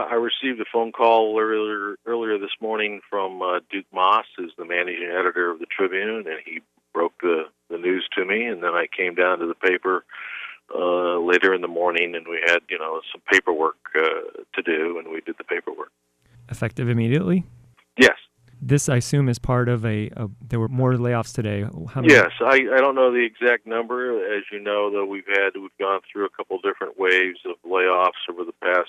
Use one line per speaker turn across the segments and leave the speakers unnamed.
I received a phone call earlier this morning from Duke Moss, who's the managing editor of the Tribune, and he broke the news to me. And then I came down to the paper later in the morning, and we had some paperwork to do, and we did the paperwork.
Effective immediately?
Yes.
This, I assume, is part of there were more layoffs today. How many?
Yes, I don't know the exact number. As you know, though, we've gone through a couple different waves of layoffs over the past,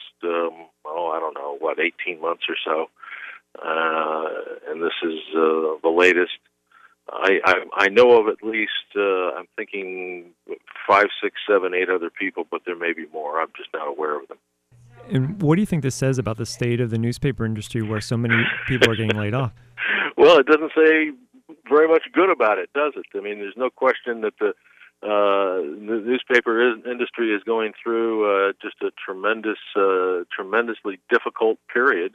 18 months or so, and this is the latest. I know of at least, I'm thinking 5, 6, 7, 8 other people, but there may be more. I'm just not aware of them.
And what do you think this says about the state of the newspaper industry where so many people are getting laid off?
Well, it doesn't say very much good about it, does it? I mean, there's no question that the newspaper industry is going through just a tremendously difficult period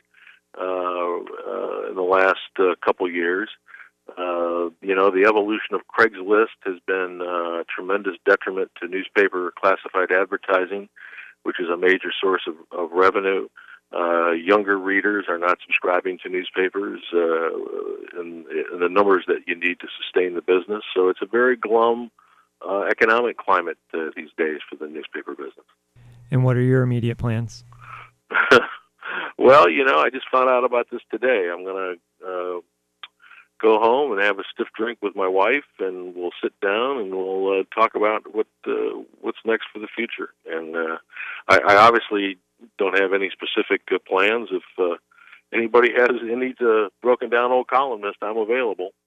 in the last couple years. The evolution of Craigslist has been a tremendous detriment to newspaper classified advertising, which is a major source of revenue. Younger readers are not subscribing to newspapers in the numbers that you need to sustain the business. So it's a very glum economic climate these days for the newspaper business.
And what are your immediate plans?
Well, I just found out about this today. I'm going to go home and have a stiff drink with my wife, and we'll sit down and we'll talk about what's next for the future. And I obviously don't have any specific plans. If anybody needs a broken down old columnist, I'm available.